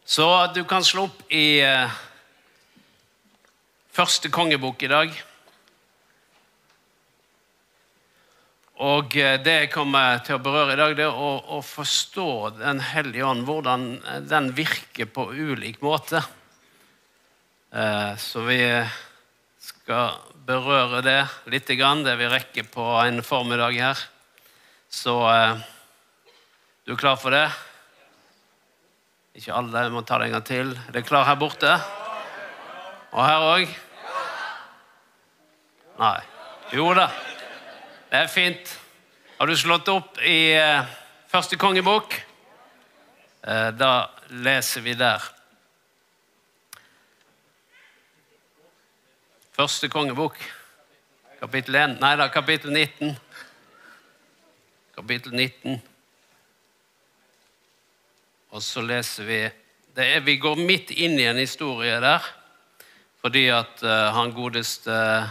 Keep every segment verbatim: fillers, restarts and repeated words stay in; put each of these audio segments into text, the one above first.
Så du kan slå opp i eh, første kongebok i dag. Og eh, det jeg kommer til å berøre i dag, det er å, å forstå den hellige ånd, hvordan den virker på ulik måte. Eh, så vi skal berøre det litt grann, det vi rekker på en formiddag her. Så eh, du er klar for det? Ikke alle, jeg må ta det en gang til. Er det klar her borte? Og her også? Nei. Jo da. Det er fint. Har du slått opp i eh, første kongebok? Eh, da leser vi der. Første kongebok. Kapittel én. Nei da, kapittel nitten. Kapittel nitten. Og så leser vi, det er, vi går midt inn i en historie der, fordi at uh, han godeste uh,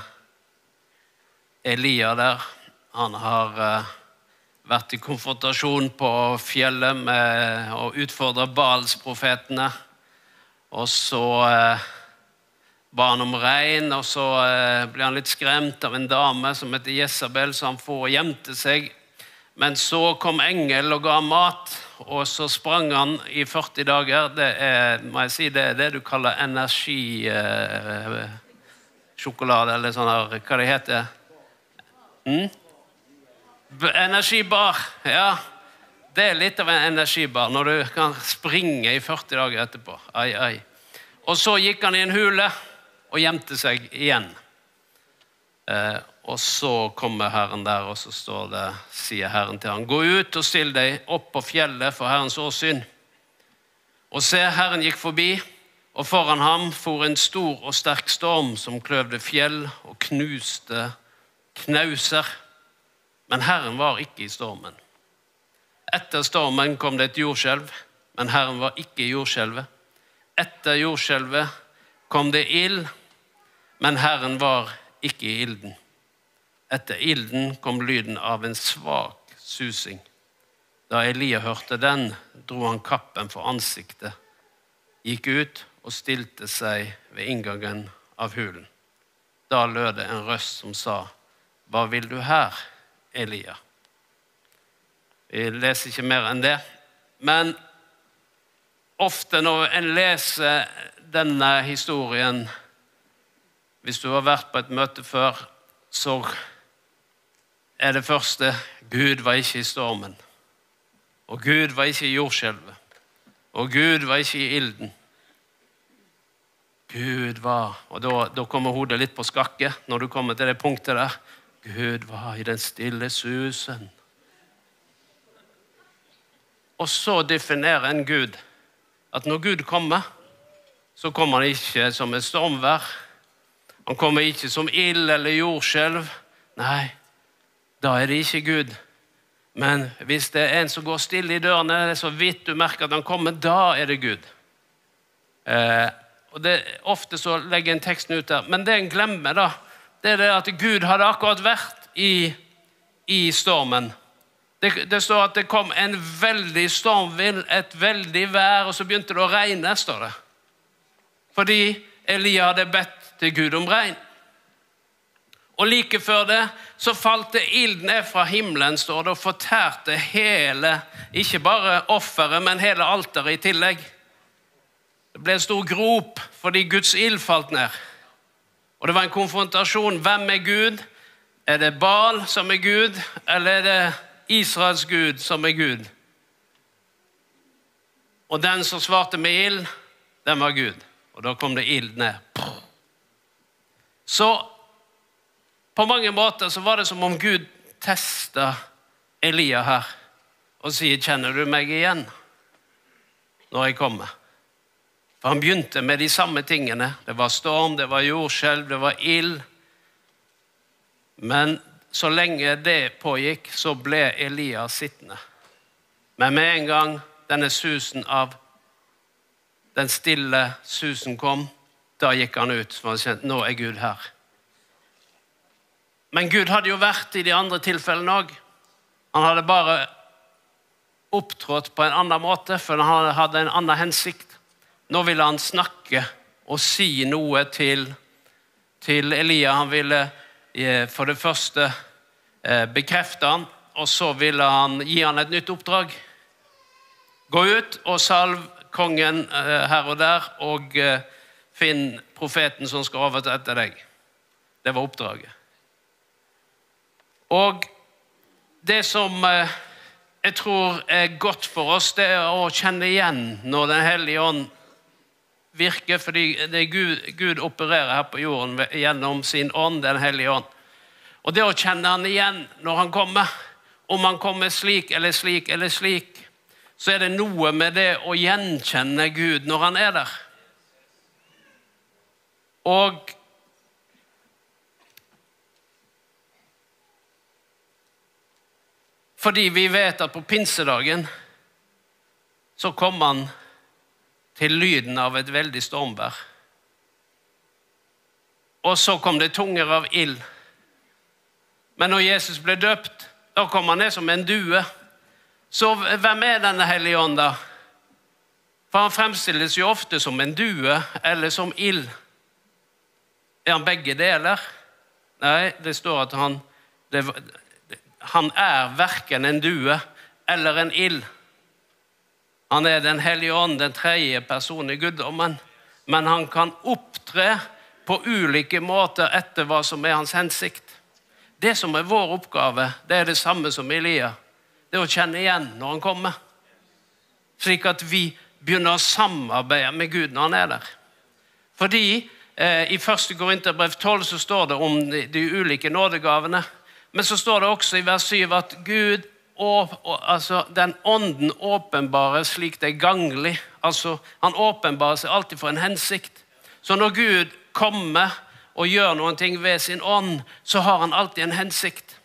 Elia der, han har uh, vært i konfrontasjon på fjellet med å utfordre Baals-profetene, og så uh, ba han om regn, og så uh, ble han litt skremt av en dame som heter Jezabel, så han får gjemte seg. Men så kom engel og ga mat, og så sprang han i førti dager. Det er, må jeg si, det er det du kaller energisjokolade, eh, eller sånn her, hva det heter? Mm? Energibar, ja. Det er litt av en energibar, når du kan springe i førti dager etterpå. Ai, ai. Og så gikk han i en hule, og gjemte seg igjen. Eh, Og så kommer Herren der, og så står det, sier Herren til han, gå ut og still deg opp på fjellet for Herrens åsyn. Og se, Herren gikk forbi, og foran ham for en stor og sterk storm som kløvde fjell og knuste knauser. Men Herren var ikke i stormen. Etter stormen kom det et jordskjelv, men Herren var ikke i jordskjelvet. Etter jordskjelvet kom det ild, men Herren var ikke i ilden. Etter ilden kom lyden av en svak susing. Da Elia hørte den, dro han kappen for ansiktet, gikk ut og stilte seg ved inngangen av hulen. Da lød det en røst som sa, hva vil du her, Elia? Vi leser ikke mer enn det, men ofte når en leser denne historien, hvis du har vært på et møte før, så er det første, Gud var ikke i stormen, og Gud var ikke i jordskjelvet, og Gud var ikke i ilden. Gud var, og da, da kommer hodet litt på skakke når du kommer til det punktet der. Gud var i den stille susen. Og så definerer en Gud at når Gud kommer, så kommer han ikke som et stormvær. Han kommer ikke som ild eller jordskjelv. Nei, da er det ikke Gud. Men hvis det er en som går stille i dørene, det er så vidt du merker at han kommer, da er det Gud. Eh, og det, ofte så legger en teksten ut der. Men det en glemmer da, det er det at Gud hadde akkurat vært i, i stormen. Det, det står at det kom en veldig stormvind, et veldig vær, og så begynte det å regne, står det. Fordi Elia hadde bedt til Gud om regn. Og like før det, så falt det ild ned fra himmelen, står det, og fortærte hele, ikke bare offeret, men hele alteret i tillegg. Det ble en stor grop, fordi Guds ild falt ned. Og det var en konfrontasjon. Hvem er Gud? Er det Baal som er Gud, eller er det Israels Gud som er Gud? Og den som svarte med ild, den var Gud. Og da kom det ild ned. Så på mange måter så var det som om Gud testet Elia her og sier, kjenner du meg igjen når jeg kommer? For han begynte med de samme tingene. Det var storm, det var jordskjelv, det var ild. Men så lenge det pågikk, så ble Elia sittende. Men med en gang denne susen av den stille susen kom, da gikk han ut, så han kjente, nå er Gud her. Men Gud hadde jo vært i de andre tilfellene også. Han hadde bare opptrådt på en annen måte, for han hadde en annen hensikt. nå ville han snakke og si noe til, til Elia. Han ville eh, for det første eh, bekrefte han, og så ville han gi han et nytt oppdrag. Gå ut og salv kongen eh, her og der, og eh, finn profeten som skal overta etter deg. Det var oppdraget. Og det som eh, jeg tror er godt for oss, det er å kjenne igjen når den hellige ånd virker, fordi det er Gud, Gud opererer her på jorden gjennom sin ånd, den hellige ånd. Og det å kjenne han igjen når han kommer, om han kommer slik eller slik eller slik, så er det noe med det å gjenkjenne Gud når han er der. Og fordi vi vet at på pinsedagen så kom han til lyden av et veldig stormvær. Og så kom det tunger av ild. Men når Jesus ble døpt, da kom han ned som en due. Så hvem er denne hellige ånd da? For han fremstilles jo ofte som en due eller som ild. Er han begge deler? Nei, det står at han, det, han er hverken en due eller en ild. Han er den hellige ånd, den tredje personen i guddommen, men han kan opptre på ulike måter etter hva som er hans hensikt. Det som er vår oppgave, det er det samme som Elia. Det er å kjenne igjen når han kommer, slik at vi begynner å samarbeide med Gud når han er der. Fordi eh, i første Korinterbrev tolv så står det om de, de ulike nådegavene, men så står det også i vers syv at Gud og, og, altså, den ånden åpenbarer slik det er ganglig. Altså, han åpenbarer seg alltid for en hensikt. Så når Gud kommer og gjør noen ting ved sin ånd, så har han alltid en hensikt.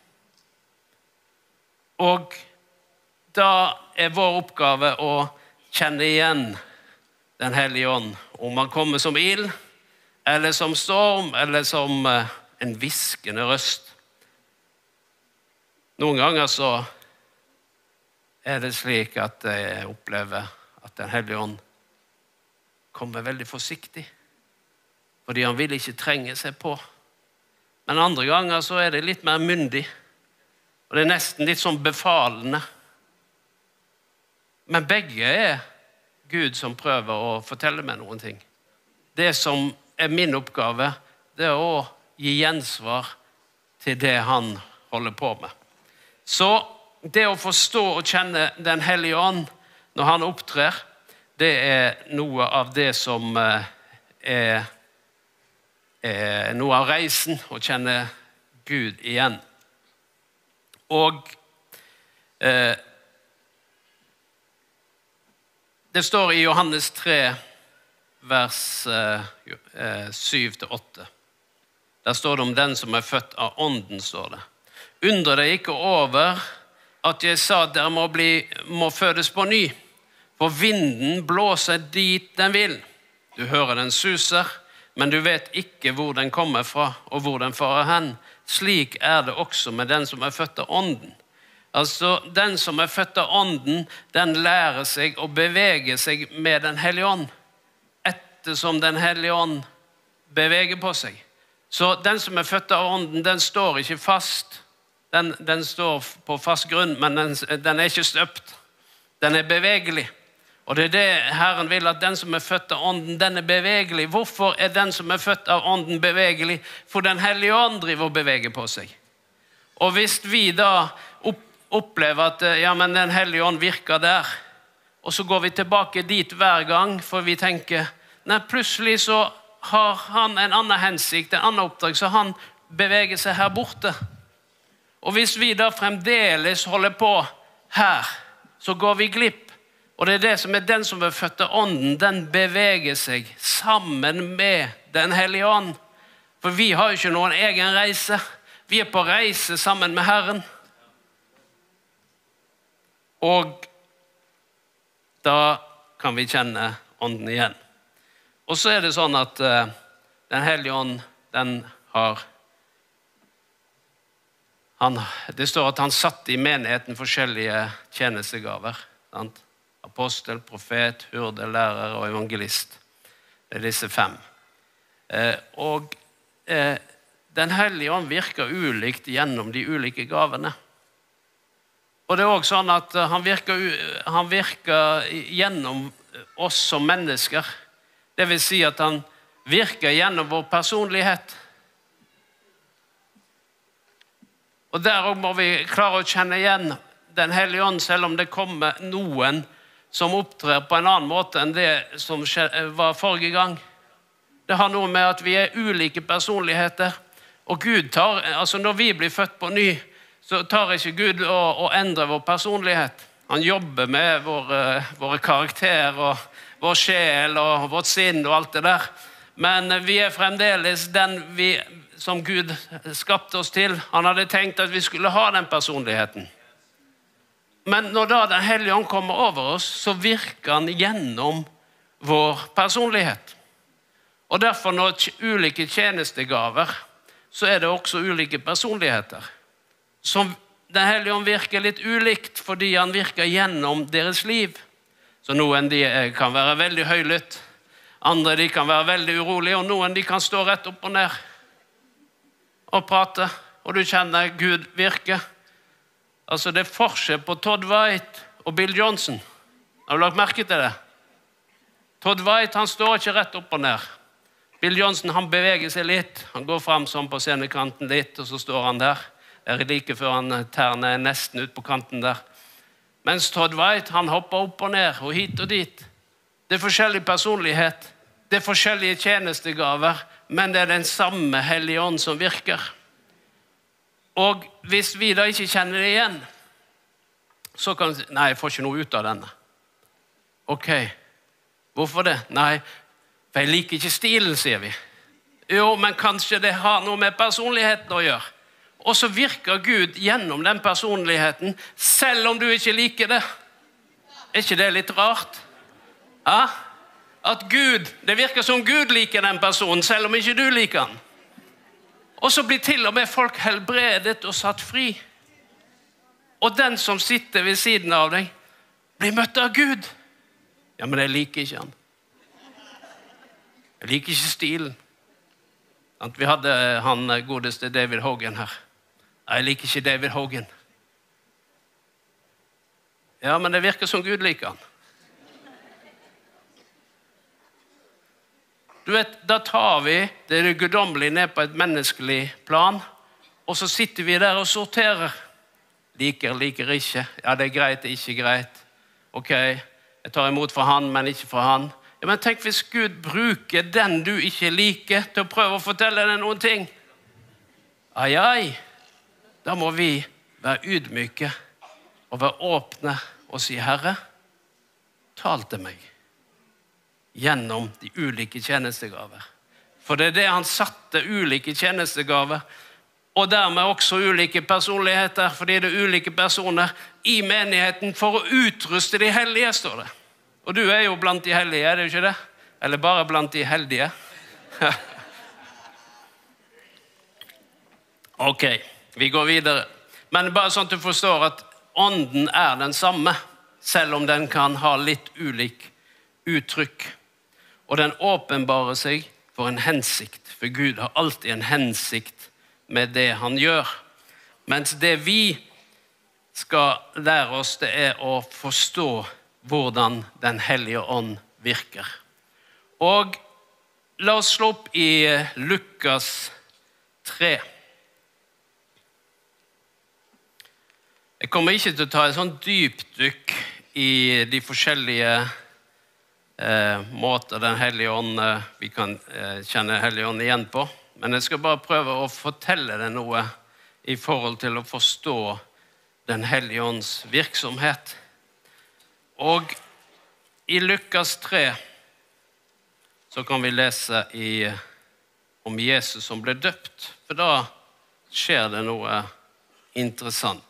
Og da er vår oppgave å kjenne igjen den hellige ånd. Om han kommer som ild, eller som storm, eller som uh, en viskende røst. Noen ganger så er det slik at jeg opplever at den hellige ånd kommer veldig forsiktig, fordi han vil ikke trenge seg på. Men andre ganger så er det litt mer myndig, og det er nesten litt sånn befalende. Men begge er Gud som prøver å fortelle meg noen ting. Det som er min oppgave, det er å gi gjensvar til det han holder på med. Så det å forstå og kjenne den hellige ånd når han opptrer, det er noe av det som er, er noe av reisen, å kjenne Gud igjen. Og eh, det står i Johannes tre, vers eh, syv til åtte. Der står det om den som er født av ånden, står det. Undre deg ikke over at jeg sa at dere må, bli, må fødes på ny, for vinden blåser dit den vil. Du hører den suser, men du vet ikke hvor den kommer fra og hvor den farer hen. Slik er det også med den som er født av ånden. Altså, den som er født av ånden, den lærer seg å bevege seg med den hellige ånd, ettersom den hellige ånd beveger på seg. Så den som er født av ånden, den står ikke fast. Den, den står på fast grunn, men den, den er ikke støpt. Den er bevegelig. Og det er det Herren vil, at den som er født av ånden, den er bevegelig. Hvorfor er den som er født av ånden bevegelig? For den hellige ånd driver og beveger på seg. Og hvis vi da opp, opplever at ja, men den hellige ånd virker der, og så går vi tilbake dit hver gang, for vi tenker, nei, plutselig så har han en annen hensikt, en annen oppdrag, så han beveger seg her borte. Og hvis vi da fremdeles holder på her, så går vi glipp. Og det er det som er den som er født av ånden, den beveger seg sammen med den hellige ånd. For vi har jo ikke noen egen reise. Vi er på reise sammen med Herren. Og da kan vi kjenne ånden igjen. Og så er det sånn at uh, den hellige ånd, den har Han, det står at han satte i menigheten forskjellige tjenestegaver. Sant? Apostel, profet, hyrde, lærer og evangelist. Det er disse fem. Eh, og eh, den hellige ånd virker ulikt gjennom de ulike gavene. Og det er også sånn at han virker, han virker gjennom oss som mennesker. Det vil si at han virker gjennom vår personlighet. Og der også må vi klare å kjenne igjen den hellige ånd, selv om det kommer noen som opptrer på en annen måte enn det som var forrige gang. Det har noe med at vi er ulike personligheter. Og Gud tar, altså når vi blir født på ny, så tar ikke Gud å, å endre vår personlighet. Han jobber med våre, våre karakterer og vår sjel og vårt sinn og alt det der. Men vi er fremdeles den vi, som Gud skapte oss til. Han hadde tenkt at vi skulle ha den personligheten. Men når da den hellige ånd kommer over oss, så virker han gjennom vår personlighet. Og derfor når ulike tjenestegaver, så er det også ulike personligheter. Som den hellige ånd virker litt ulikt, fordi han virker gjennom deres liv. Så noen de kan være veldig høylytt, andre de kan være veldig urolige, og noen de kan stå rett opp og ned og prate, og du kjenner Gud virke. Altså det er forskjell på Todd White og Bill Johnson. Har du lagt merke til det? Todd White, han står ikke rett opp og ned. Bill Johnson, han beveger seg litt. Han går frem sånn på scenekanten litt, og så står han der. Det er like før han tærne er nesten ut på kanten der. Mens Todd White, han hopper opp og ned, og hit og dit. Det er forskjellig personlighet. Det er forskjellige tjenestegaver, men det er den samme hellige ånd som virker. Og hvis vi da ikke kjenner det igjen, så kan vi si, nei, jeg får ikke noe ut av denne. Ok, hvorfor det? Nei, for jeg liker ikke stilen, sier vi. Jo, men kanskje det har noe med personligheten å gjøre. Og så virker Gud gjennom den personligheten, selv om du ikke liker det. Er ikke det litt rart? Ja? At Gud, det virker som Gud liker den personen, selv om ikke du liker den. Og så blir til og med folk helbredet og satt fri. Og den som sitter ved siden av deg, blir møtt av Gud. Ja, men jeg liker ikke han. Jeg liker ikke stilen. Vi hadde han godeste David Hogan her. Jeg liker ikke David Hogan. Ja, men det virker som Gud liker han. Du vet, da tar vi det er guddommelig ned på et menneskelig plan, og så sitter vi der og sorterer. Liker, liker ikke. Ja, det er greit, det er ikke greit. Ok, jeg tar imot for han, men ikke for han. Ja, men tenk hvis Gud bruker den du ikke liker til å prøve å fortelle deg noen ting. Ai, ai. Da må vi være ydmyke og være åpne og si, Herre, tal til meg gjennom de ulike tjenestegaver. For det er det han satte, ulike tjenestegaver, og dermed også ulike personligheter, fordi det er ulike personer i menigheten for å utruste de hellige, står det. Og du er jo blant de hellige, er det jo ikke det? Eller bare blant de heldige? Ok, vi går videre. Men bare sånn at du forstår at ånden er den samme, selv om den kan ha litt ulik uttrykk. Og den åpenbarer seg for en hensikt, for Gud har alltid en hensikt med det han gjør. Mens det vi skal lære oss, det er å forstå hvordan den hellige ånd virker. Og la oss slå opp i Lukas tre. Jeg kommer ikke til å ta et sånn dypdykk i de forskjellige eh, måter den hellige ånd, eh, vi kan eh, kjenne hellige ånd igjen på. Men jeg skal bare prøve å fortelle deg noe i forhold til å forstå den hellige ånds virksomhet. Og i Lukas tre så kan vi lese i, om Jesus som ble døpt, for da skjer det noe interessant.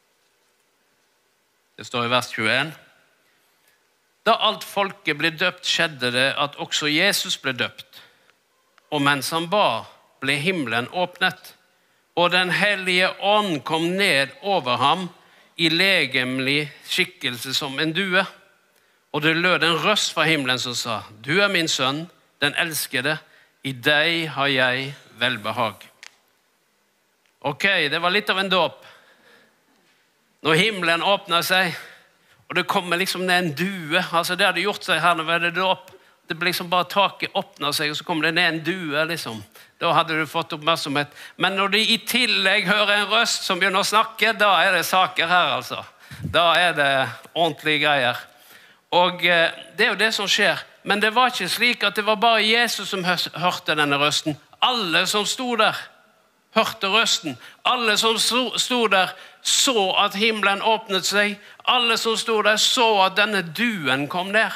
Det står i vers tjueen. Da alt folket ble døpt, skjedde det at også Jesus ble døpt. Og mens han ba, ble himmelen åpnet, og den hellige ånd kom ned over ham i legemlig skikkelse som en due. Og det lød en røst fra himmelen som sa, du er min sønn, den elskede, i deg har jeg velbehag. Ok, det var litt av en dåp. Når himmelen åpnet seg, og det kommer liksom ned en due, altså det hadde gjort seg her når det dåp, det ble liksom bare taket åpnet seg, og så kom det ned en due liksom. Da hadde du fått oppmerksomhet. Men når de i tillegg hører en røst som begynner å snakke, da er det saker her altså. Da er det ordentlige greier. Og eh, det er jo det som skjer. Men det var ikke slik at det var bare Jesus som hørte denne røsten. Alle som sto der, hørte røsten. Alle som sto der, så at himmelen åpnet seg. Alle som sto der, så at denne duen kom ned.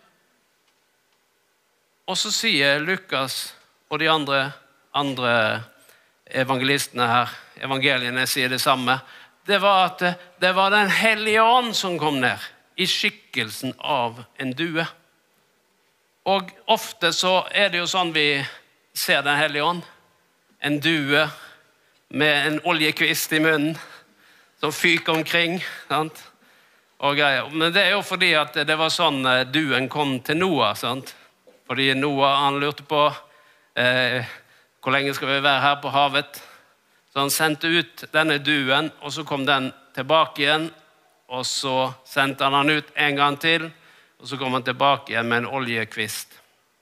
Og så sier Lukas og de andre, andre evangelistene her, evangeliene sier det samme, det var at det var den hellige ånd som kom ned i skikkelsen av en due. Og ofte så er det jo sånn vi ser den hellige ånd. En due med en oljekvist i munnen som fyker omkring. Sant? Og greier. Men det er jo fordi at det var sånn duen kom til Noah. Sant? Fordi Noah han lurte på eh, hvor lenge skal vi være her på havet. Så han sendte ut denne duen, og så kom den tilbake igjen. Og så sendte han han ut en gang til, og så kom han tilbake igjen med en oljekvist.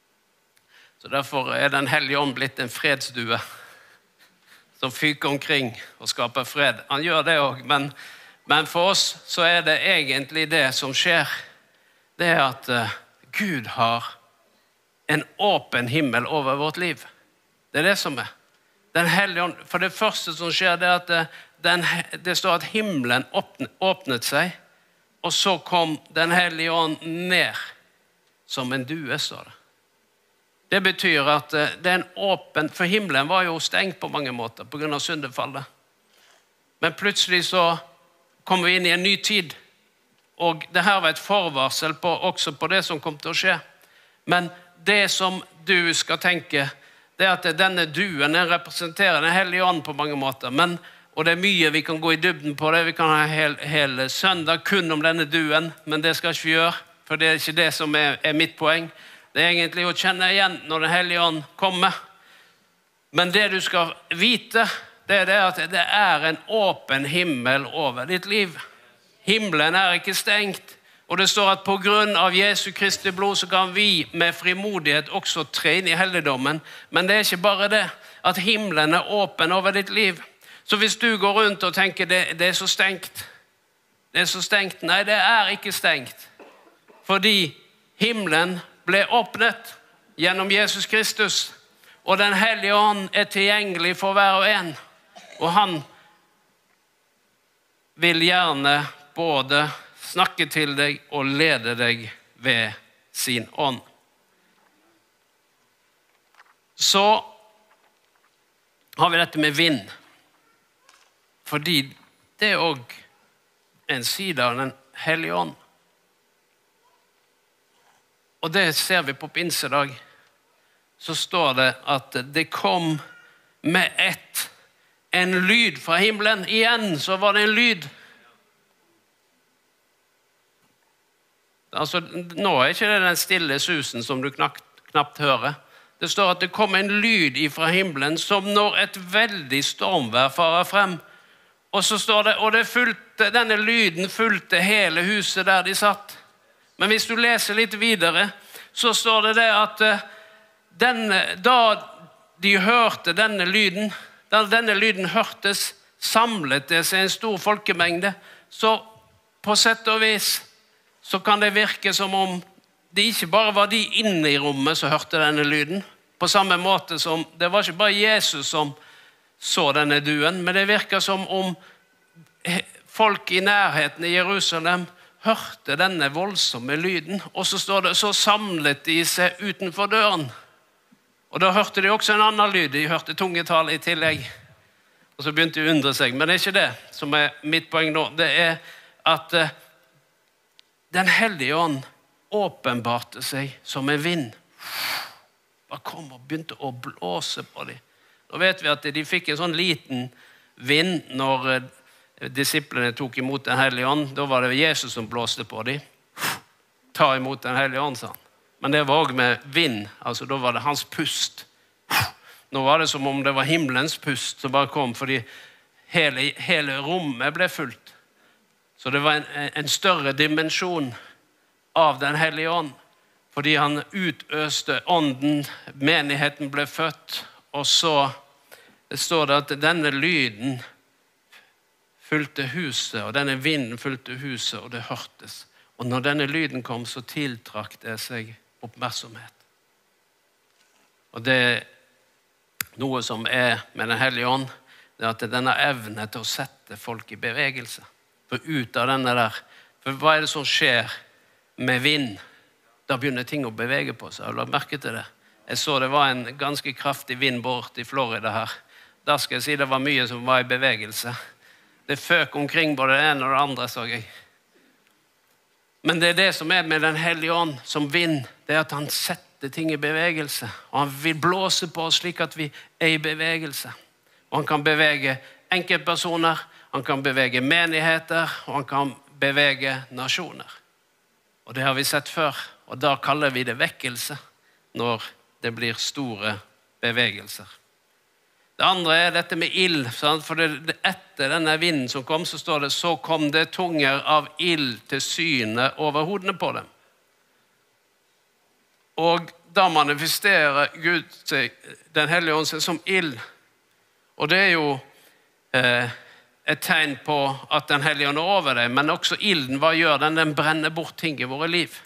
Så derfor er den hellige ånd blitt en fredsdue som fyker omkring og skaper fred. Han gjør det også, men, men for oss så er det egentlig det som skjer. Det er at uh, Gud har en åpen himmel over vårt liv. Det er det som er. Den hellige ånd, for det første som skjer, det er at uh, den, det står at himmelen åpnet, åpnet seg, og så kom den hellige ånd ned som en due, står det. Det betyr at det er en åpen, for himmelen var jo stengt på mange måter på grunn av syndefallet. Men plutselig så kommer vi inn i en ny tid, og det her var et forvarsel på, også på det som kom til å skje. Men det som du skal tenke, det er at denne duen den representerer den hellige ånd på mange måter, men og det er mye vi kan gå i dybden på det. Vi kan ha hele hel søndag kun om denne duen, men det skal ikke vi gjøre, for det er ikke det som er, er mitt poeng. Det er egentlig å kjenne igjen når den hellige ånd kommer. Men det du skal vite, det er det at det er en åpen himmel over ditt liv. Himmelen er ikke stengt, og det står at på grunn av Jesu Kristi blod så kan vi med frimodighet også tre inn i helligdommen. Men det er ikke bare det, at himmelen er åpen over ditt liv. Så hvis du går rundt og tenker det, det er så stengt, det er så stengt, nei, det er ikke stengt. Fordi himmelen ble åpnet gjennom Jesus Kristus, og den hellige ånd er tilgjengelig for hver og en. Og han vil gjerne både snakke til deg og lede deg ved sin ånd. Så har vi dette med vind. Fordi det er også en side av den hellige ånd. Og det ser vi på pinsedag. Så står det at det kom med ett en lyd fra himmelen. Igjen så var det en lyd. Altså, nå er ikke det den stille susen som du knapt, knapt hører. Det står at det kom en lyd fra himmelen som når et veldig stormvær farer frem. Og så står det, og det fulgte, denne lyden fulgte hele huset der de satt. Men hvis du leser litt videre, så står det det at denne, da de hørte denne lyden, da denne lyden hørtes, samlet det seg en stor folkemengde. Så på sett og vis så kan det virke som om det ikke bare var de inne i rommet som hørte denne lyden. På samme måte som det var ikke bare Jesus som så denne duen, men det virker som om folk i nærheten i Jerusalem hørte denne voldsomme lyden, og så står det, så samlet de seg utenfor døren. Og da hørte de også en annen lyd, de hørte tungetall i tillegg. Og så begynte de å undre seg, men det er ikke det som er mitt poeng nå. Det er at uh, den hellige ånd åpenbarte seg som en vind. Bare kom og begynte å blåse på dem. Nå vet vi at de fikk en sånn liten vind når disiplene tok imot den hellige ånd. Da var det Jesus som blåste på dem. ta imot den hellige ånd, sa han. Men det var også med vind, altså da var det hans pust. Nå var det som om det var himmelens pust som bare kom, fordi hele, hele rommet ble fullt. Så det var en, en større dimensjon av den hellige ånd, fordi han utøste ånden, menigheten ble født, og så det står det at denne lyden fulgte huset, og denne vinden fulgte huset, og det hørtes. Og når denne lyden kom, så tiltrakk det seg oppmerksomhet. Og det er noe som er med den hellige ånd, det er at det er denne evne til å sette folk i bevegelse. For ut av denne der, for hva er det som skjer med vind? Da begynner ting å bevege på seg. Har du lagt merke til det? Jeg så det var en ganske kraftig vind bort i Florida her. Da skal jeg si det var mye som var i bevegelse. Det føk omkring både det ene og det andre, så jeg. Men det er det som er med den hellige ånd som vind, det er at han setter ting i bevegelse. Og han vil blåse på oss slik at vi er i bevegelse. Og han kan bevege enkeltpersoner, han kan bevege menigheter, og han kan bevege nasjoner. Og det har vi sett før, og da kaller vi det vekkelse, når det blir store bevegelser. Det andre er dette med ild, for det, etter denne vinden som kom, så står det, så kom det tunger av ild til syne over hodene på dem. Og da manifesterer Gud seg, den hellige ånd seg som ild. Og det er jo eh, et tegn på at den hellige ånd er over deg, men også ilden, hva gjør den? Den brenner bort ting i våre liv.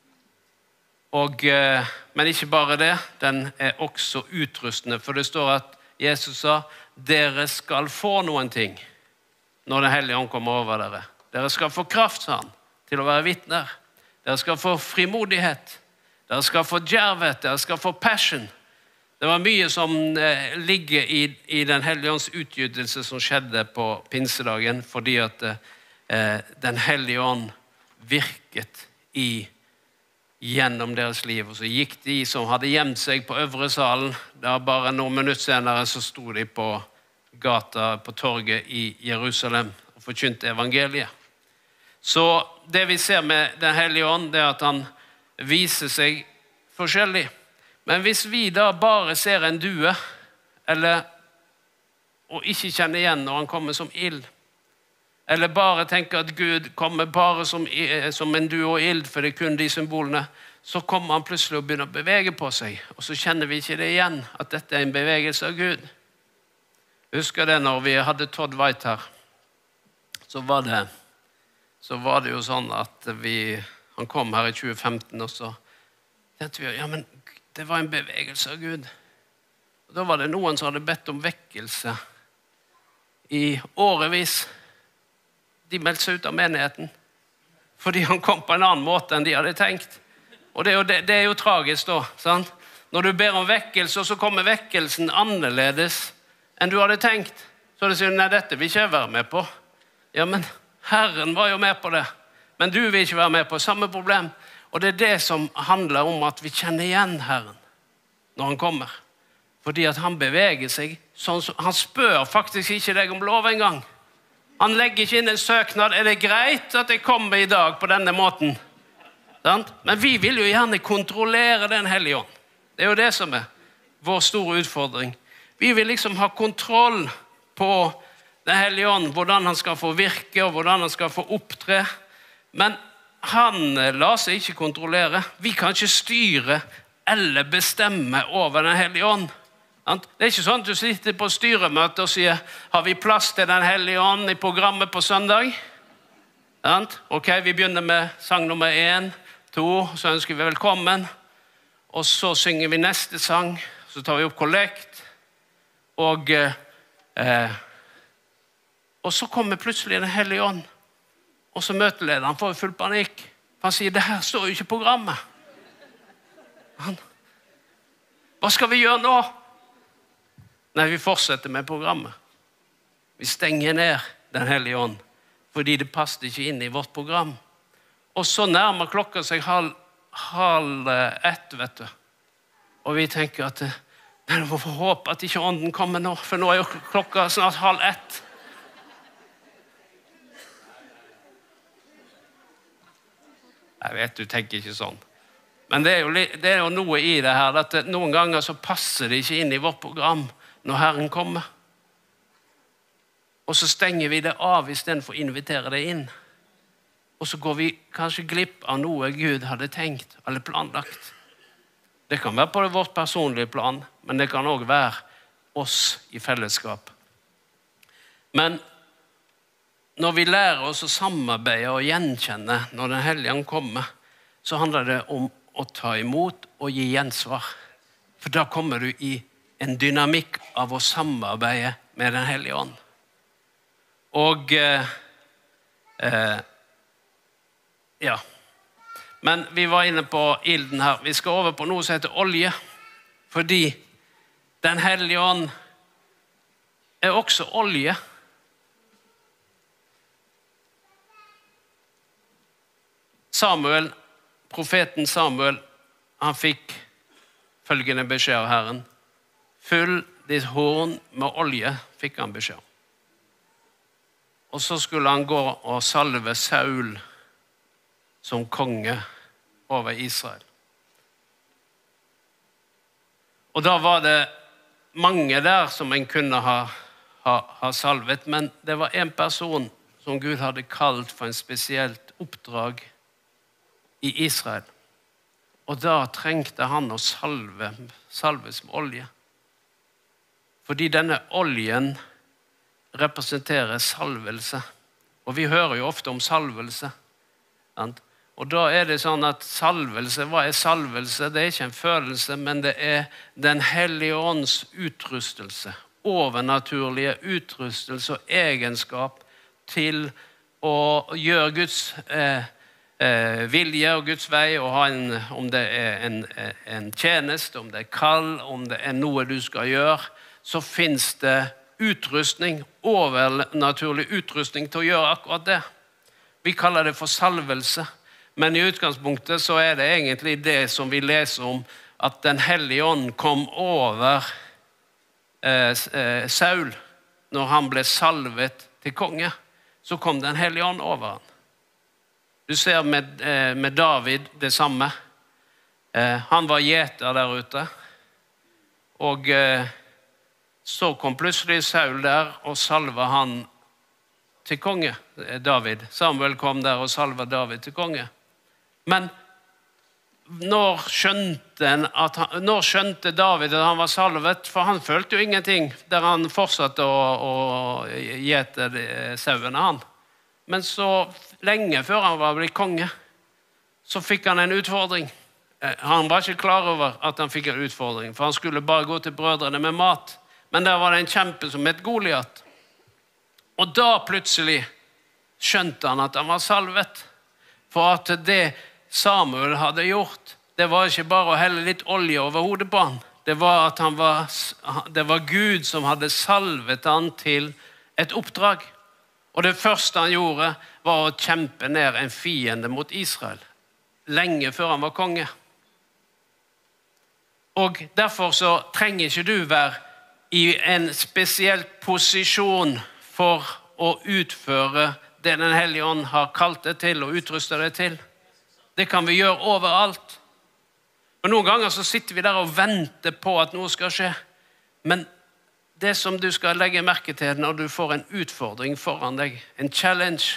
Og, eh, men ikke bare det, den er også utrustende, for det står at Jesus sa, dere skal få noen ting når den hellige ånd kommer over dere. Dere skal få kraft, sa han, til å være vittner. Dere skal få frimodighet. Dere skal få djervet. Dere skal få passion. Det var mye som eh, ligger i, i den hellige ånds utgytelse som skjedde på pinsedagen, fordi at eh, den hellige ånd virket i gjennom deres liv. Og så gikk de som hadde gjemt seg på øvre salen, der bare noen minutter senere så sto de på gata, på torget i Jerusalem og forkynte evangeliet. Så det vi ser med den hellige ånd, det er at han viser seg forskjellig. Men hvis vi da bare ser en due, eller, og ikke kjenner igjen når han kommer som ild, eller bare tenker at Gud kommer bare som, som en due og ild, for det er kun de symbolene, så kommer han plutselig å begynne å bevege på seg, og så kjenner vi ikke det igjen, at dette er en bevegelse av Gud. Husker det når vi hadde Todd White her, så var det, så var det jo sånn at vi, han kom her i tjue femten, og så tenkte vi, ja, men det var en bevegelse av Gud. Og da var det noen som hadde bedt om vekkelse i årevis. De meldte seg ut av menigheten, fordi han kom på en annen måte enn de hadde tenkt. Og det er jo, det, det er jo tragisk da, sant? Når du ber om vekkelse, og så kommer vekkelsen annerledes enn du hadde tenkt, så er det sånn, nei, dette vil ikke jeg være med på. Ja, men Herren var jo med på det, men du vil ikke være med på samme problem. Og det er det som handler om at vi kjenner igjen Herren når han kommer. Fordi at han beveger seg, sånn som, han spør faktisk ikke deg om lov en gang. Han legger ikke inn en søknad, er det greit at jeg kommer i dag på denne måten? Men vi vil jo gjerne kontrollere den hellige ånd. Det er jo det som er vår store utfordring. Vi vil liksom ha kontroll på den hellige ånd, hvordan han skal få virke og hvordan han skal få opptre. Men han lar seg ikke kontrollere. Vi kan ikke styre eller bestemme over den hellige ånd. Det er ikke sånn at du sitter på styremøte og sier, har vi plass til den hellige ånd i programmet på søndag? Ok, vi begynner med sang nummer én, to, så ønsker vi velkommen. Og så synger vi neste sang, så tar vi opp kollekt. Og, eh, og så kommer plutselig den hellige ånd. Og så møtelederen får full panikk. Han sier, det her står jo ikke i programmet. Han, hva skal vi gjøre nå? Nei, vi fortsetter med programmet. Vi stenger ned den hellige ånd, fordi det passer ikke inn i vårt program. Og så nærmer klokka seg halv, halv ett, vet du. Og vi tenker at nei, vi får håpe at ikke ånden kommer nå, for nå er jo klokka snart halv ett. Jeg vet, du tenker ikke sånn. Men det er, jo, det er jo noe i det her, at noen ganger så passer det ikke inn i vårt program når Herren kommer. Og så stenger vi det av i stedet for å invitere det inn. Og så går vi kanskje glipp av noe Gud hadde tenkt eller planlagt. Det kan være på vårt personlige plan, men det kan også være oss i fellesskap. Men når vi lærer oss å samarbeide og gjenkjenne når den hellige ånd kommer, så handler det om å ta imot og gi gjensvar. For da kommer du i en dynamikk av å samarbeide med den hellige ånd. Og eh, eh, ja, men vi var inne på ilden her. Vi skal over på noe som heter olje, fordi den hellige ånd er også olje. Samuel, profeten Samuel, han fikk følgende beskjed av Herren. Fyll ditt horn med olje, fikk han beskjed. Og så skulle han gå og salve Saul som konge over Israel. Og da var det mange der som en kunne ha, ha, ha salvet, men det var en person som Gud hadde kalt for en spesielt oppdrag i Israel. Og da trengte han å salve, salves med olje. Fordi denne oljen representerer salvelse. Og vi hører jo ofte om salvelse. Og da er det sånn at salvelse, hva er salvelse? Det er ikke en følelse, men det er den hellige ånds utrustelse. Overnaturlige utrustelse og egenskap til å gjøre Guds eh, Eh, vilje og Guds vei, og ha en, om det er en, en tjeneste, om det er kall, om det er noe du skal gjøre, så finnes det utrustning, overnaturlig utrustning til å gjøre akkurat det. Vi kaller det for salvelse, men i utgangspunktet så er det egentlig det som vi leser om, at den hellige ånd kom over eh, Saul når han ble salvet til konge. Så kom den hellige ånd over han. Du ser med, med David det samme. Han var gjeter der ute. Og så kom plutselig Saul der og salva han til konge, David. Samuel kom der og salva David til konge. Men når skjønte, at han, når skjønte David at han var salvet? For han følte jo ingenting der han fortsatte å, å gjete sauene han. Men så lenge før han var blitt konge, så fikk han en utfordring. Han var ikke klar over at han fikk en utfordring, for han skulle bare gå til brødrene med mat. Men der var det en kjempe som het Goliat. Og da plutselig skjønte han at han var salvet. For at det Samuel hadde gjort, det var ikke bare å helle litt olje over hodet på han. Det var at han var, det var Gud som hadde salvet han til et oppdrag. Og det første han gjorde var å kjempe ned en fiende mot Israel, lenge før han var konge. Og derfor så trenger ikke du være i en spesiell posisjon for å utføre det den hellige ånd har kalt det til og utrustet det til. Det kan vi gjøre overalt. Og noen ganger så sitter vi der og venter på at noe skal skje, men det som du skal legge merke til når du får en utfordring foran deg, en challenge,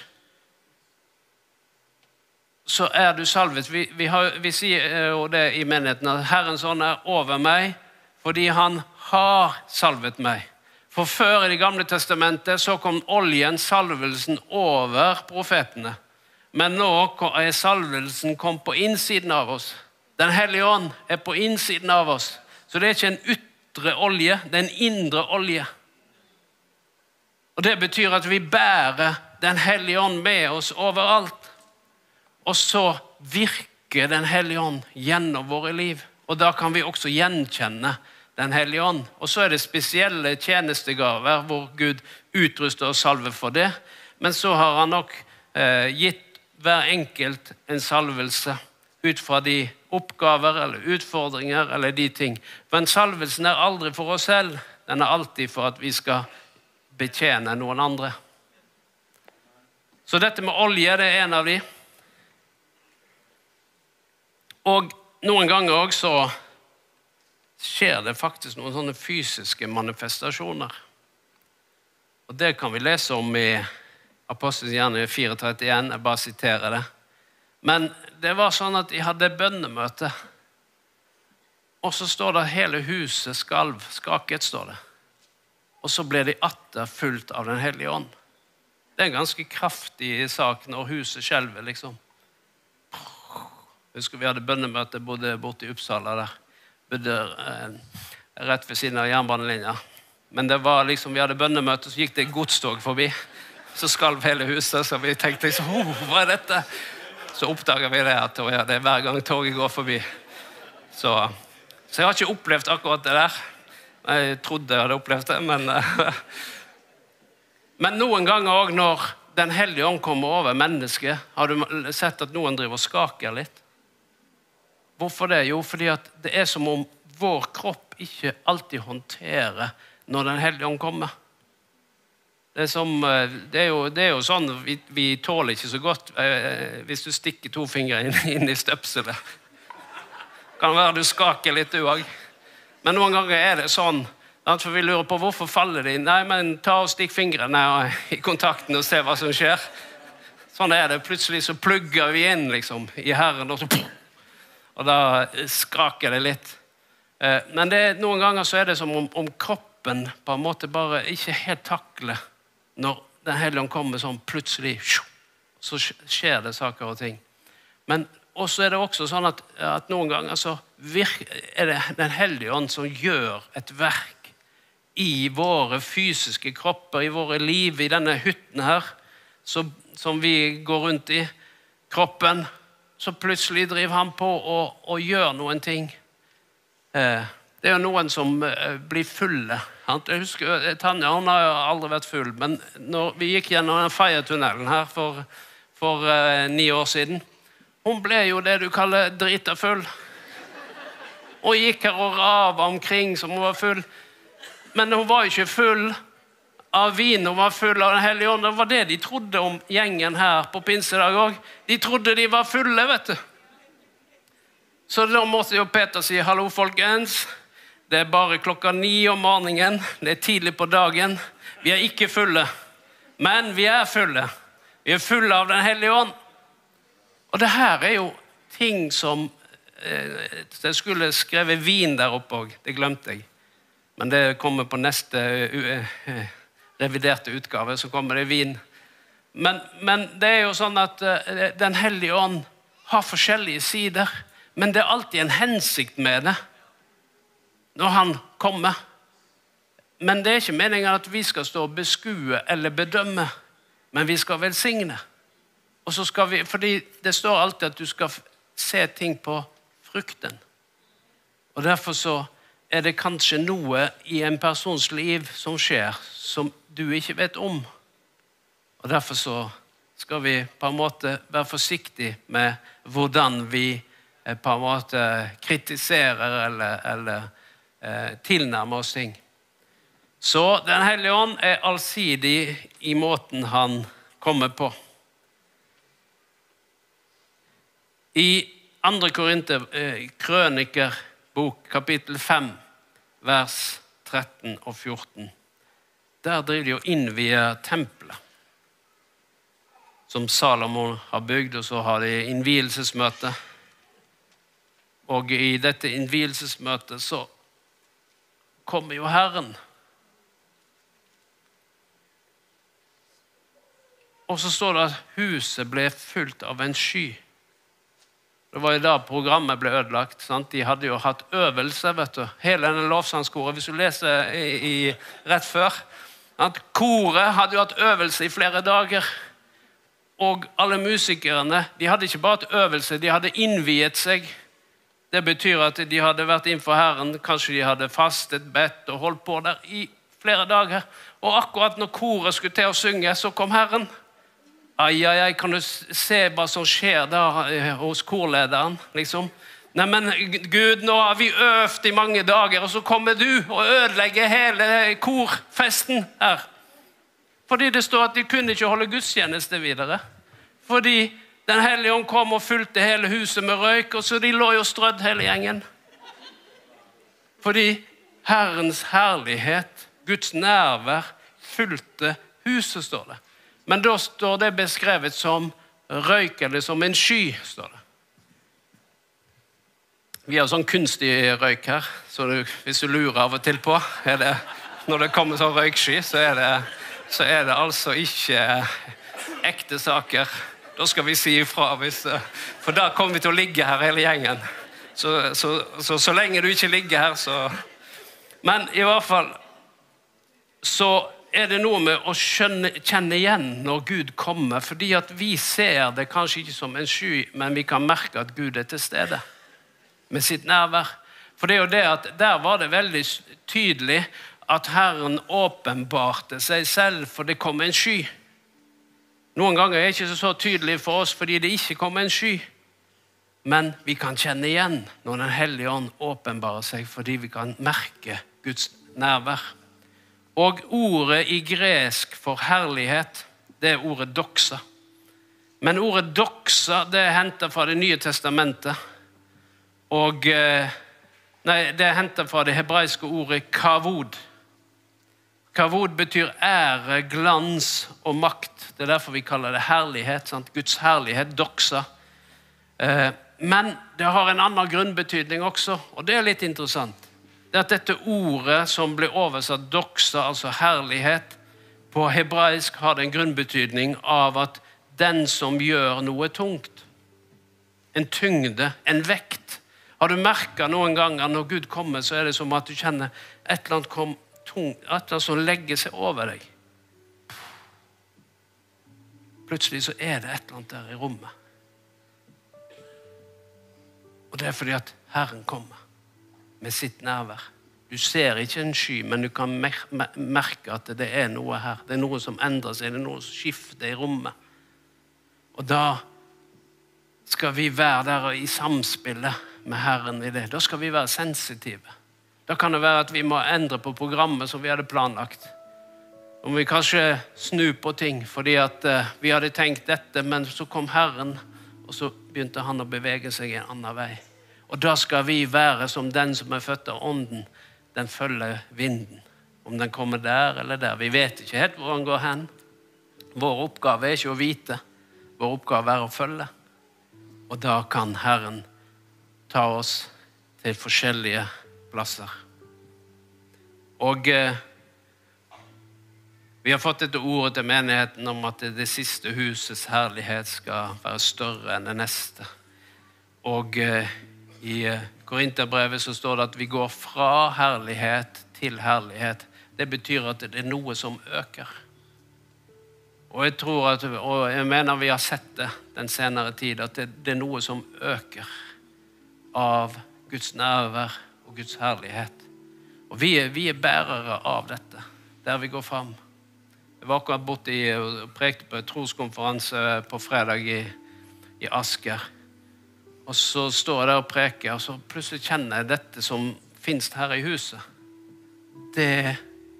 så er du salvet. Vi, vi, har, vi sier jo det i menigheten, at Herrens ånd er over meg, fordi han har salvet meg. For før i det gamle testamentet så kom oljen, salvelsen, over profetene. Men nå er salvelsen kom på innsiden av oss. Den hellige ånd er på innsiden av oss. Så det er ikke en ut olje, det er en indre olje. Og det betyr at vi bærer den hellige ånd med oss overalt. Og så virker den hellige ånd gjennom våre liv. Og da kan vi også gjenkjenne den hellige ånd. Og så er det spesielle tjenestegaver hvor Gud utruster og salver for det. Men så har han nok eh, gitt hver enkelt en salvelse ut fra de oppgaver eller utfordringer eller de ting. Men salvelsen er aldri for oss selv. Den er alltid for at vi skal betjene noen andre. Så dette med olje, det er en av de. Og noen ganger også skjer det faktisk noen sånne fysiske manifestasjoner. Og det kan vi lese om i Apostelens gjerninger fire trettien, jeg bare siterer det. Men det var sånn at de hadde bønnemøte, og så står det at hele huset skalv, skaket står det. Og så ble de atter fullt av den hellige ånd. Det er en ganske kraftig sak når huset skjelver, liksom. Jeg husker vi hadde bønnemøte både borte i Uppsala der, bodde eh, rett ved siden av jernbanelinja. Men det var liksom, vi hadde bønnemøte, så gikk det godstog forbi. Så skalv hele huset, så vi tenkte liksom, oh, hva er dette? Så oppdaget vi det at ja, det er hver gang toget går forbi. Så, så jeg har ikke opplevd akkurat det der. Jeg trodde jeg hadde opplevd det, men... men noen ganger også når den hellige ånd kommer over mennesket, har du sett at noen driver og skaker litt? Hvorfor det? Jo, fordi at det er som om vår kropp ikke alltid håndterer når den hellige ånd kommer. Det er, som, det er, jo, det er jo sånn, vi, vi tåler ikke så godt eh, hvis du stikker to fingre inn, inn i støpselet. Kan være du skaker litt du også. Men noen ganger er det sånn, for vi lurer på hvorfor faller de. Nei, men ta og stikk fingrene i kontakten og se hva som skjer. Sånn er det. Plutselig så plugger vi inn liksom, i Herren, og, så, og da skaker det litt. Men det, noen ganger så er det som om, om kroppen på en måte bare ikke helt takler når den hellige ånd kommer sånn plutselig, så skjer det saker og ting. Men også er det også sånn at, at noen ganger så virker, er det den hellige ånd som gjør et verk i våre fysiske kropper, i våre liv, i denne hytten her, så, som vi går rundt i kroppen, så plutselig driver han på og, og gjør noen ting. Eh, det er jo noen som eh, blir fulle. Jeg husker, Tanja, hun har jo aldri vært full, men når vi gikk gjennom den feiertunnelen her for, for eh, ni år siden, hun ble jo det du kaller drita full. Og gikk her og rav omkring som hun var full. Men hun var ikke full av vin, hun var full av den hellige ånd. Det var det de trodde om gjengen her på pinsedag også. De trodde de var fulle, vet du. Så da måtte jo Peter si, hallo folkens, det er bare klokka ni om morgenen, det er tidlig på dagen, vi er ikke fulle, men vi er fulle. Vi er fulle av den hellige ånd. Og det her er jo ting som, eh, jeg skulle skrevet vin der oppe også, det glemte jeg. Men det kommer på neste uh, reviderte utgave, så kommer det vin. Men, men det er jo sånn at uh, den hellige ånd har forskjellige sider, men det er alltid en hensikt med det når han kommer. Men det er ikke meningen at vi skal stå og beskue eller bedømme, men vi skal velsigne. Og så skal vi, fordi det står alltid at du skal se ting på frukten. Og derfor så er det kanskje noe i en persons liv som skjer, som du ikke vet om. Og derfor så skal vi på en måte være forsiktige med hvordan vi på en måte kritiserer eller, eller eh, tilnærmer oss ting. Så den hellige ånd er allsidig i måten han kommer på. I andre Korinter, eh, Krøniker, bok, kapittel fem, vers tretten og fjorten. Der driver de og innvier tempelet, som Salomon har bygd, og så har de innvielsesmøte. Og i dette innvielsesmøtet så kommer jo Herren. Og så står det at huset ble fullt av en sky. Det var jo da programmet ble ødelagt, sant? De hadde jo hatt øvelse, vet du. Hele denne lovsangskoret, hvis du leser i, i, rett før, at koret hadde jo hatt øvelse i flere dager. Og alle musikerne, de hadde ikke bare hatt øvelse, de hadde innviet seg. Det betyr at de hadde vært innenfor Herren, kanskje de hadde fastet, bedt og holdt på der i flere dager. Og akkurat når koret skulle til å synge, så kom Herren. Ai, ai, ai, kan du se hva som skjer da hos korlederen, liksom? Nei, men Gud, nå har vi øvd i mange dager, og så kommer du og ødelegger hele korfesten her. Fordi det står at de kunne ikke holde gudstjeneste videre. Fordi Den hellige ånd kom og fylte hele huset med røyk, og så de lå jo strødd hele gjengen. Fordi Herrens herlighet, Guds nærvær, fylte huset, står det. Men da står det beskrevet som røyk, eller som en sky, står det. Vi har sånn kunstig røyk her, så du, hvis du lurer av og til på, er det, når det kommer sånn røyksky, så er det, så er det altså ikke ekte saker. Da skal vi si ifra, hvis, for da kommer vi til å ligge her hele gjengen. Så, så, så, så lenge du ikke ligger her, så... Men i hvert fall, så er det noe med å skjønne, kjenne igjen når Gud kommer, fordi at vi ser det kanskje ikke som en sky, men vi kan merke at Gud er til stede med sitt nærvær. For det er jo det at der var det veldig tydelig at Herren åpenbarte seg selv, for det kom en sky. Noen ganger er det ikke så tydelig for oss fordi det ikke kom en sky, men vi kan kjenne igjen når den hellige ånd åpenbarer seg, fordi vi kan merke Guds nærvær. Og ordet i gresk for herlighet, det er ordet doxa. Men ordet doxa, det er hentet fra det nye testamentet. Og nei, det er hentet fra det hebraiske ordet kavod. Kavod betyr ære, glans og makt. Det er derfor vi kaller det herlighet, sant? Guds herlighet, doxa. Men det har en annen grunnbetydning også, og det er litt interessant. Det er at dette ordet som blir oversatt doxa, altså herlighet, på hebraisk har det en grunnbetydning av at den som gjør noe tungt. En tyngde, en vekt. Har du merket noen ganger når Gud kommer, så er det som at du kjenner et eller annet kom tungt, et eller annet som legger seg over deg. Plutselig så er det et eller annet der i rommet. Og det er fordi at Herren kommer med sitt nærvær. Du ser ikke en sky, men du kan merke at det er noe her. Det er noe som endrer seg, det er noe som skifter i rommet. Og da skal vi være der i samspillet med Herren i det. Da skal vi være sensitive. Da kan det være at vi må endre på programmet som vi hadde planlagt. Om vi kanskje snu på ting, fordi at vi hadde tenkt dette, men så kom Herren, og så begynte han å bevege seg en annen vei. Og da skal vi være som den som er født av ånden. Den følger vinden. Om den kommer der eller der. Vi vet ikke helt hvor den går hen. Vår oppgave er ikke å vite. Vår oppgave er å følge. Og da kan Herren ta oss til forskjellige plasser. Og eh, vi har fått dette ordet til menigheten om at det siste husets herlighet skal være større enn det neste. Og eh, i Korinterbrevet så står det at vi går fra herlighet til herlighet. Det betyr at det er noe som øker. Og jeg tror at, og jeg mener vi har sett det den senere tid, at det, det er noe som øker av Guds nærvær og Guds herlighet. Og vi er, vi er bærere av dette, der vi går frem. Jeg var akkurat borte i og prekte på en troskonferanse på fredag i, i Asker. Og så står jeg der og preker, og så plutselig kjenner jeg dette som finnes her i huset. Det,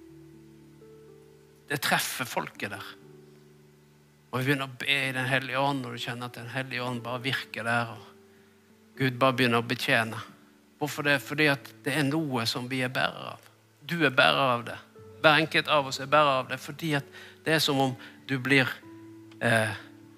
det treffer folket der. Og vi begynner å be i den hellige ånd, og du kjenner at den hellige ånd bare virker der, og Gud bare begynner å betjene. Hvorfor det? Fordi at det er noe som vi er bærer av. Du er bærer av det. Hver enkelt av oss er bærer av det, fordi at det er som om du blir... Eh,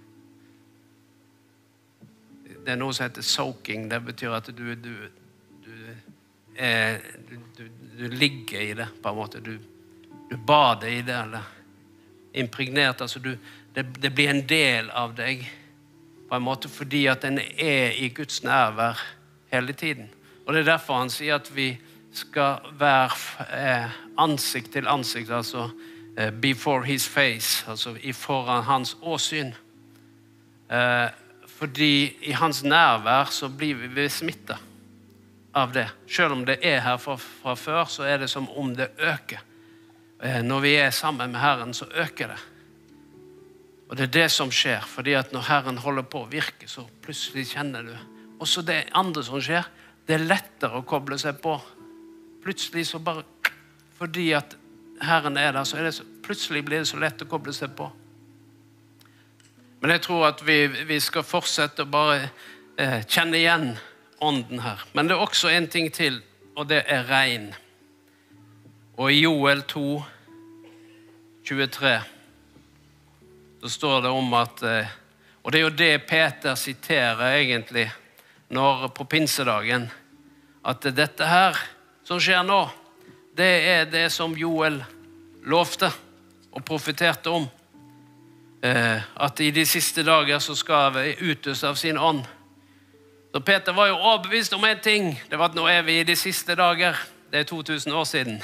Det er noe som heter soaking. Det betyr at du, du, du, er, du, du, du ligger i det, på en måte. Du, du bader i det, eller impregnert. Altså du, det, det blir en del av deg, på en måte, fordi at den er i Guds nærvær hele tiden. Og det er derfor han sier at vi skal være eh, ansikt til ansikt, altså eh, before his face, altså i foran hans åsyn. Eh, Fordi i hans nærvær så blir vi smittet av det. Selv om det er her fra, fra før, så er det som om det øker. Når vi er sammen med Herren, så øker det. Og det er det som skjer, fordi at når Herren holder på å virke, så plutselig kjenner du. Også det andre som skjer, det er lettere å koble seg på. Plutselig så bare, fordi at Herren er der, så, er det så plutselig blir det så lett å koble seg på. Men jeg tror at vi, vi skal fortsette å bare eh, kjenne igjen ånden her. Men det er også en ting til, og det er regn. Og i Joel to, tjuetre, så står det om at, eh, og det er jo det Peter siterer egentlig, når på pinsedagen, at dette her som skjer nå, det er det som Joel lovte og profeterte om. Eh, at i de siste dager så skal vi utøse av sin ånd. Så Peter var jo overbevist om en ting, det var at nå er vi i de siste dager. Det er to tusen år siden.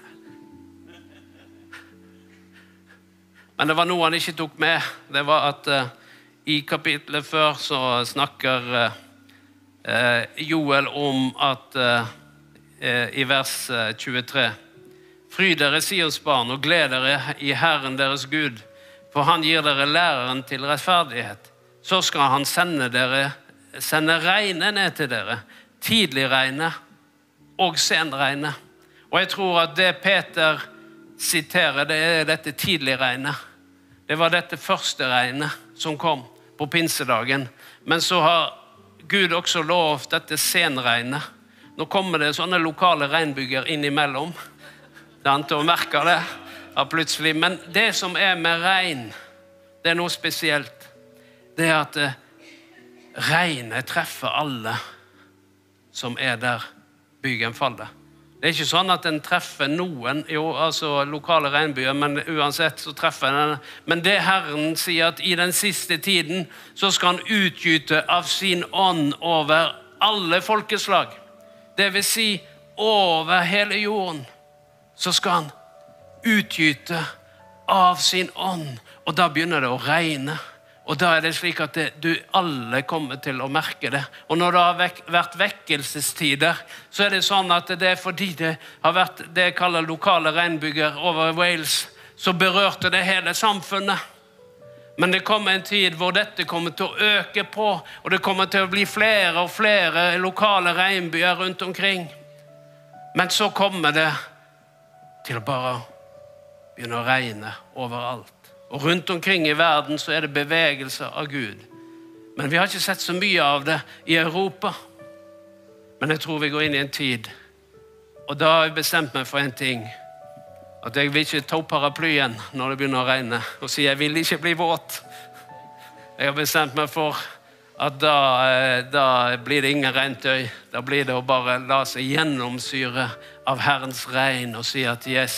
Men det var noe han ikke tok med. Det var at eh, i kapitlet før så snakker eh, Joel om at eh, i vers tjuetre, «Fry dere Sions barn, og gled dere i Herren deres Gud, for han gir dere læreren til rettferdighet. Så skal han sende dere, sende regnet ned til dere, tidlig regnet og sen regnet.» Og jeg tror at det Peter siterer, det er dette tidlig regnet. Det var dette første regnet som kom på pinsedagen. Men så har Gud også lovt dette senregnet. Nå kommer det sånne lokale regnbyger innimellom. Det er han til å merke det ja, plutselig. Men det som er med regn, det er noe spesielt. Det er at regnet treffer alle som er der bygen faller. Det er ikke sånn at den treffer noen, jo, altså lokale regnbyer, men uansett så treffer den. Men det Herren sier at i den siste tiden så skal han utgyte av sin ånd over alle folkeslag. Det vil si over hele jorden så skal han utgyte av sin ånd. Og da begynner det å regne. Og da er det slik at det, du alle kommer til å merke det. Og når det har vek, vært vekkelsestider, så er det sånn at det er fordi det har vært det jeg kaller lokale regnbyger over Wales, så berørte det hele samfunnet. Men det kommer en tid hvor dette kommer til å øke på, og det kommer til å bli flere og flere lokale regnbyer rundt omkring. Men så kommer det til å bare begynne å regne overalt. Og rundt omkring i verden så er det bevegelser av Gud. Men vi har ikke sett så mye av det i Europa. Men jeg tror vi går inn i en tid, og da har jeg bestemt meg for en ting, at jeg vil ikke ta opp paraplyen når det begynner å regne, og si jeg vil ikke bli våt. Jeg har bestemt meg for at da, da blir det ingen regntøy. Da blir det å bare la seg gjennomsyre av Herrens regn og si at yes.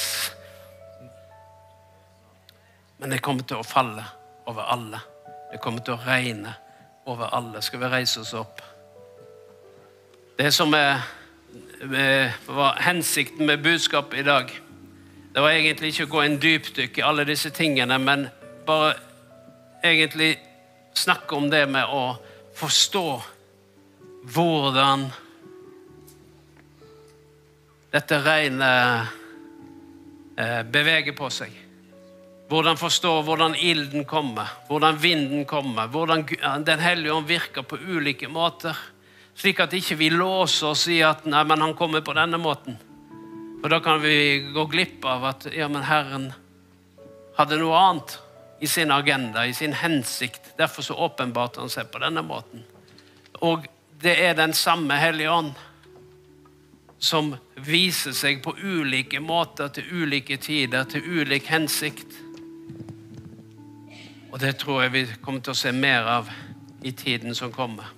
Men det kommer til å falle over alle. Det kommer til å regne over alle. Skal vi reise oss opp? Det som er, var hensikten med budskapet i dag, det var egentlig ikke å gå en dypdykk i alle disse tingene, men bare egentlig snakke om det med å forstå hvordan dette regnet beveger på seg. Hvordan forstå hvordan ilden kommer, hvordan vinden kommer, hvordan den hellige ånd virker på ulike måter, slik at ikke vi låser oss i at nei, men han kommer på denne måten. For da kan vi gå glipp av at ja, men Herren hadde noe annet i sin agenda, i sin hensikt. Derfor så åpenbart han seg på denne måten. Og det er den samme hellige ånd som viser seg på ulike måter, til ulike tider, til ulik hensikt. Og det tror jeg vi kommer til å se mer av i tiden som kommer.